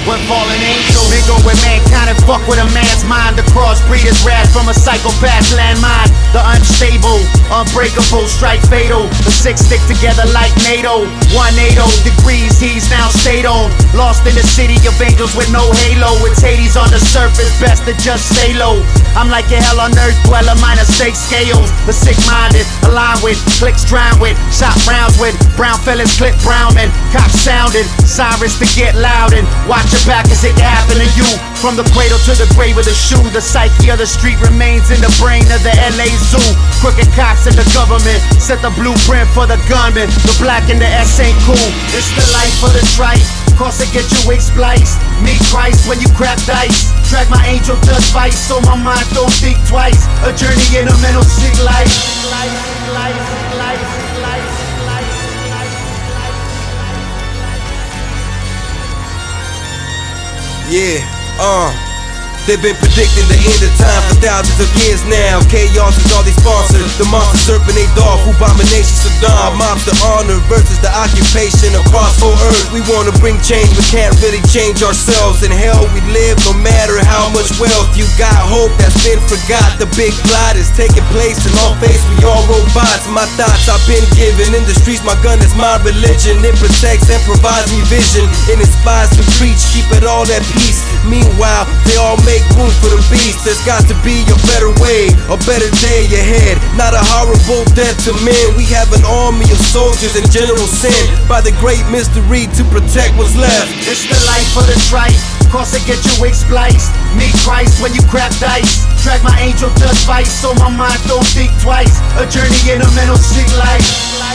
with fallen angels. Mingle with mankind and fuck with a man's mind. The crossbreeder's wrath from a psychopath's landmine. The unstable, unbreakable, strike fatal. The six stick together like NATO. 180 degrees, he's now stayed on. Lost in the city of angels with no halo. It's Hades on the surface, best to just stay low. I'm like a hell on earth, dweller, minor stake scales. The sick-minded, align with, clicks drown with, shot rounds with, brown fellas clip brown and cops sounded, sirens to get loud and watch your back as it can happen to you. From the cradle to the grave of the shoe, the psyche of the street remains in the brain of the LA Zoo. Crooked cops and the government set the blueprint for the gunman. The black and the S ain't cool. It's the life of the tripe. Cause it get you wig spliced. Meet Christ when you crack dice. Drag my angel dust fight so my mind don't think twice. A journey in a mental sick life. Yeah, they've been predicting the end of time for thousands of years now. Chaos is all they sponsor. The monster serpent Adolf, abomination Saddam. Mobster honor versus the occupation across whole earth. We wanna bring change but can't really change ourselves. In hell we live no matter how much wealth you got. Hope that's been forgot. The big plot is taking place and on face we all robots. My thoughts I've been given. In the streets my gun is my religion. It protects and provides me vision. It inspires to preach, keep it all at peace. Meanwhile they all make room for the beast. There's got to be a better way, a better day ahead. Not a horrible death to men. We have an army of soldiers and generals sent by the great mystery to protect what's left. It's the life of the tripe. Cause it get you wig spliced. Meet Christ when you crack dice. Drag my angel dust fight so my mind don't think twice. A journey in a mental sick life.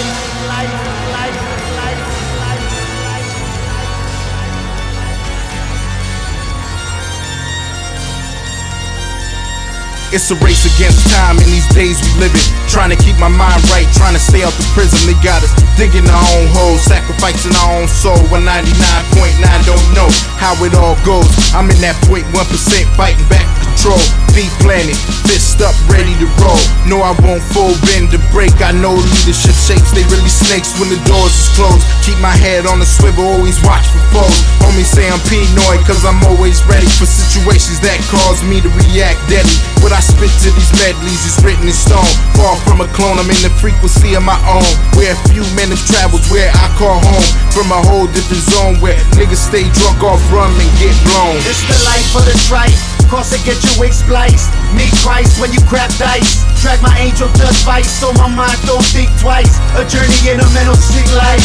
It's a race against time in these days we live in. Trying to keep my mind right, trying to stay out the prison. They got us digging our own holes, sacrificing our own soul. 199.9 don't know how it all goes. I'm in that 0.1% fighting back control. Feet planted, fist up, ready to roll. No, I won't fold, bend to break. I know leadership shakes, they really snakes when the doors is closed. Keep my head on the swivel, always watch for foes. Homies say I'm Pinoy, cause I'm always ready for situations that cause me to react deadly. What I spit to these medleys is written in stone. Far from a clone, I'm in the frequency of my own. Where a few men have traveled, where I call home. From a whole different zone where niggas stay drunk off rum and get blown. It's the life of the tripe. Cause it get you wig spliced. Meet Christ when you crack dice. Drag my angel dust fight so my mind don't think twice. A journey in a mental sick life.